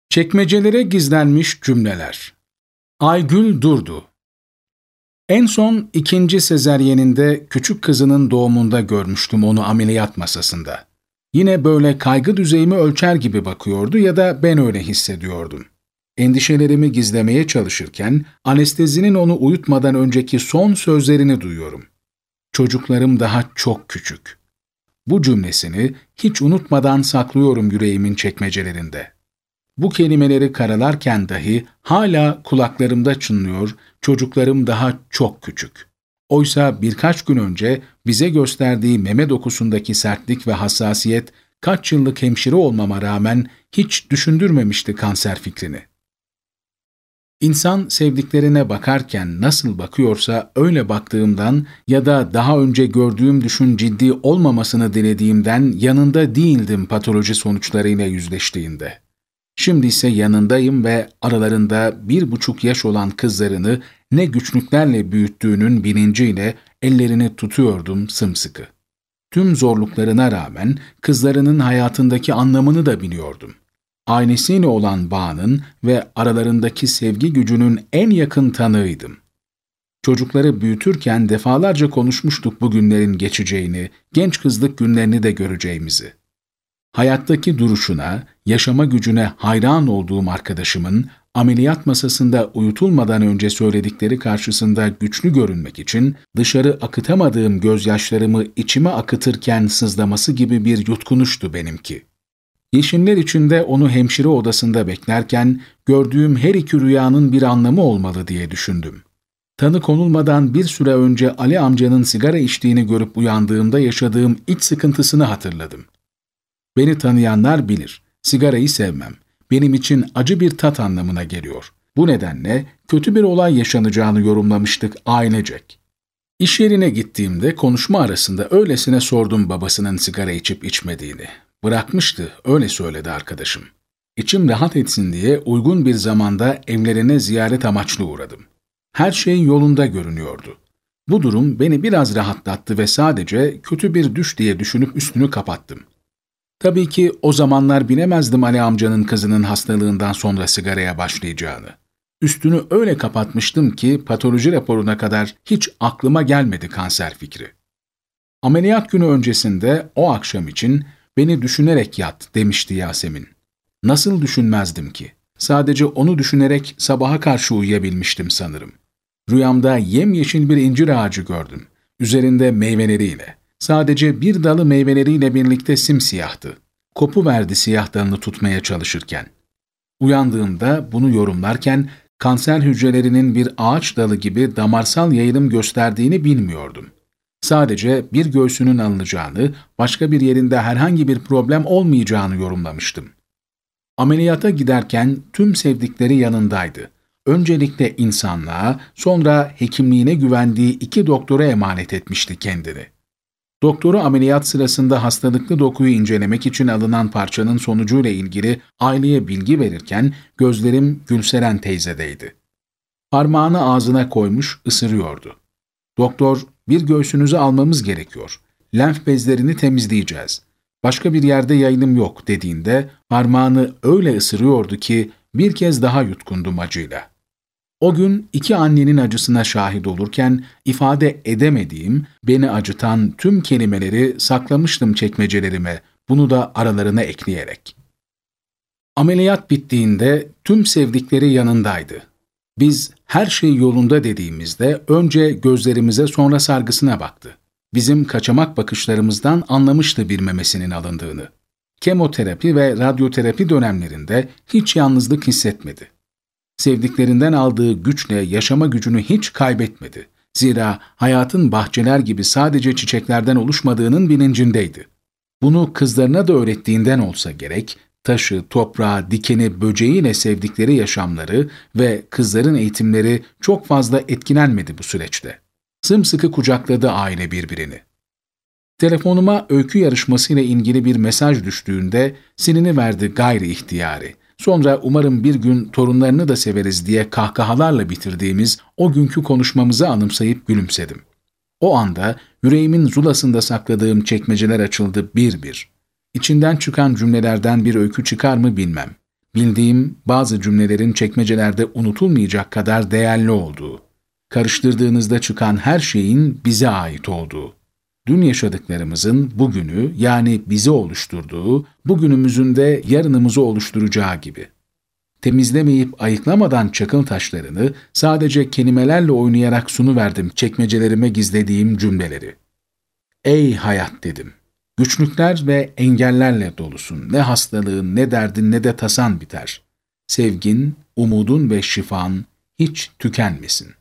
Çekmecelere gizlenmiş cümleler. Aygül durdu. En son 2. sezaryeninde küçük kızının doğumunda görmüştüm onu ameliyat masasında. Yine böyle kaygı düzeyimi ölçer gibi bakıyordu ya da ben öyle hissediyordum. Endişelerimi gizlemeye çalışırken anestezinin onu uyutmadan önceki son sözlerini duyuyorum. Çocuklarım daha çok küçük. Bu cümlesini hiç unutmadan saklıyorum yüreğimin çekmecelerinde. Bu kelimeleri karalarken dahi hala kulaklarımda çınlıyor, çocuklarım daha çok küçük. Oysa birkaç gün önce bize gösterdiği meme dokusundaki sertlik ve hassasiyet, kaç yıllık hemşire olmama rağmen hiç düşündürmemişti kanser fikrini. İnsan sevdiklerine bakarken nasıl bakıyorsa öyle baktığımdan ya da daha önce gördüğüm düşün ciddi olmamasını dilediğimden yanında değildim patoloji sonuçlarıyla yüzleştiğinde. Şimdi ise yanındayım ve aralarında 1,5 yaş olan kızlarını ne güçlüklerle büyüttüğünün bilinciyle ellerini tutuyordum sımsıkı. Tüm zorluklarına rağmen kızlarının hayatındaki anlamını da biliyordum. Ailesiyle olan bağının ve aralarındaki sevgi gücünün en yakın tanığıydım. Çocukları büyütürken defalarca konuşmuştuk bu günlerin geçeceğini, genç kızlık günlerini de göreceğimizi. Hayattaki duruşuna, yaşama gücüne hayran olduğum arkadaşımın ameliyat masasında uyutulmadan önce söyledikleri karşısında güçlü görünmek için dışarı akıtamadığım gözyaşlarımı içime akıtırken sızlaması gibi bir yutkunuştu benimki. Yeşimler içinde onu hemşire odasında beklerken gördüğüm her iki rüyanın bir anlamı olmalı diye düşündüm. Tanı konulmadan bir süre önce Ali amcanın sigara içtiğini görüp uyandığımda yaşadığım iç sıkıntısını hatırladım. Beni tanıyanlar bilir, sigarayı sevmem. Benim için acı bir tat anlamına geliyor. Bu nedenle kötü bir olay yaşanacağını yorumlamıştık ailecek. İş yerine gittiğimde konuşma arasında öylesine sordum babasının sigara içip içmediğini. Bırakmıştı, öyle söyledi arkadaşım. İçim rahat etsin diye uygun bir zamanda evlerine ziyaret amaçlı uğradım. Her şey yolunda görünüyordu. Bu durum beni biraz rahatlattı ve sadece kötü bir düş diye düşünüp üstünü kapattım. Tabii ki o zamanlar bilemezdim Ali amcanın kızının hastalığından sonra sigaraya başlayacağını. Üstünü öyle kapatmıştım ki patoloji raporuna kadar hiç aklıma gelmedi kanser fikri. Ameliyat günü öncesinde o akşam için beni düşünerek yat demişti Yasemin. Nasıl düşünmezdim ki? Sadece onu düşünerek sabaha karşı uyuyabilmiştim sanırım. Rüyamda yemyeşil bir incir ağacı gördüm. Üzerinde meyveleriyle. Sadece bir dalı meyveleriyle birlikte simsiyahtı. Kopuverdi siyah dalını tutmaya çalışırken. Uyandığımda bunu yorumlarken kanser hücrelerinin bir ağaç dalı gibi damarsal yayılım gösterdiğini bilmiyordum. Sadece bir göğsünün alınacağını, başka bir yerinde herhangi bir problem olmayacağını yorumlamıştım. Ameliyata giderken tüm sevdikleri yanındaydı. Öncelikle insanlığa, sonra hekimliğine güvendiği 2 doktora emanet etmişti kendini. Doktoru ameliyat sırasında hastalıklı dokuyu incelemek için alınan parçanın sonucuyla ilgili aileye bilgi verirken gözlerim Gülseren teyzedeydi. Parmağını ağzına koymuş ısırıyordu. Doktor, bir göğsünüzü almamız gerekiyor. Lenf bezlerini temizleyeceğiz. Başka bir yerde yayılım yok dediğinde parmağını öyle ısırıyordu ki bir kez daha yutkundum acıyla. O gün 2 annenin acısına şahit olurken ifade edemediğim, beni acıtan tüm kelimeleri saklamıştım çekmecelerime, bunu da aralarına ekleyerek. Ameliyat bittiğinde tüm sevdikleri yanındaydı. Biz her şey yolunda dediğimizde önce gözlerimize sonra sargısına baktı. Bizim kaçamak bakışlarımızdan anlamıştı bir memesinin alındığını. Kemoterapi ve radyoterapi dönemlerinde hiç yalnızlık hissetmedi. Sevdiklerinden aldığı güçle yaşama gücünü hiç kaybetmedi. Zira hayatın bahçeler gibi sadece çiçeklerden oluşmadığının bilincindeydi. Bunu kızlarına da öğrettiğinden olsa gerek, taşı, toprağı, dikeni, böceğiyle sevdikleri yaşamları ve kızların eğitimleri çok fazla etkilenmedi bu süreçte. Sımsıkı kucakladı aile birbirini. Telefonuma öykü yarışmasıyla ilgili bir mesaj düştüğünde siliniverdi gayri ihtiyari. Sonra umarım bir gün torunlarını da severiz diye kahkahalarla bitirdiğimiz o günkü konuşmamızı anımsayıp gülümsedim. O anda yüreğimin zulasında sakladığım çekmeceler açıldı bir bir. İçinden çıkan cümlelerden bir öykü çıkar mı bilmem. Bildiğim bazı cümlelerin çekmecelerde unutulmayacak kadar değerli olduğu, karıştırdığınızda çıkan her şeyin bize ait olduğu, dün yaşadıklarımızın bugünü yani bizi oluşturduğu, bugünümüzün de yarınımızı oluşturacağı gibi. Temizlemeyip ayıklamadan çakıl taşlarını sadece kelimelerle oynayarak sunuverdim çekmecelerime gizlediğim cümleleri. Ey hayat dedim. Güçlükler ve engellerle dolusun. Ne hastalığın, ne derdin, ne de tasan biter. Sevgin, umudun ve şifan hiç tükenmesin.